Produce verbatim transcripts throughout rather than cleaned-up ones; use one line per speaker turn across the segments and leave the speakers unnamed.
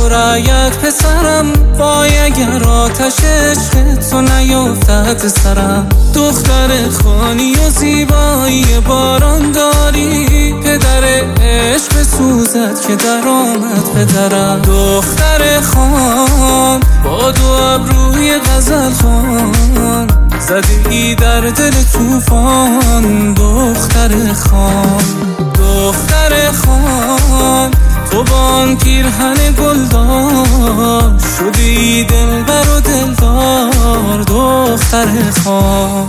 رایت پسرم، وای اگر آتش عشق تو نیفتد سرم. دختر خانی و زیبایی باران داری، پدر عشق سوزد که در آمد پدرم. دختر خان با دو ابروی غزل خان، زده ای در دل طوفان. دختر خان دختر خان تو با آن پیرهن گلدار، شدی دلبر و دلدار. دختر خان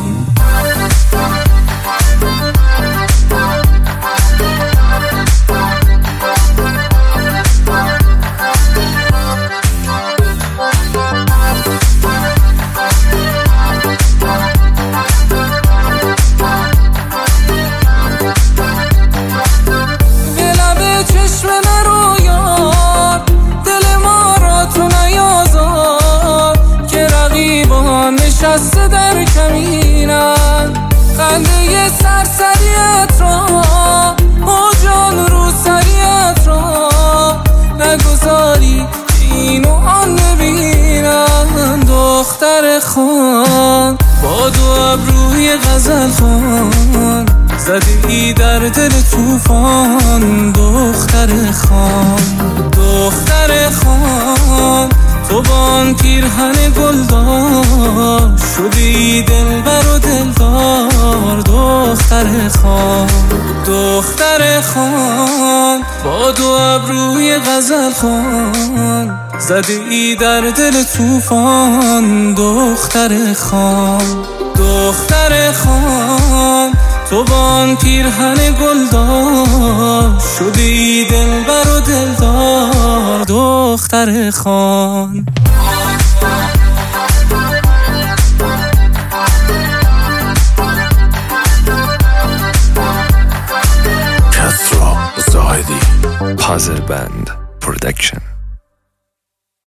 نشسته در کمینم، خنده سرسریت را و جان رو سریت را نگذاری این و آن نبینم. دختر خان با دو ابروی غزل خان، زده ای در دل طوفان. دختر خان دختر خان تو با آن پیرهن گلدار، شدی دلبر و دلدار. دختر خان دختر خان با دو ابروی غزل خان، زده ای در دل طوفان. دختر خان دختر خان تو با آن پیرهن گلدار، شدی دلبر و دلدار. دختر خان
کسرا زاهدی پازل بند.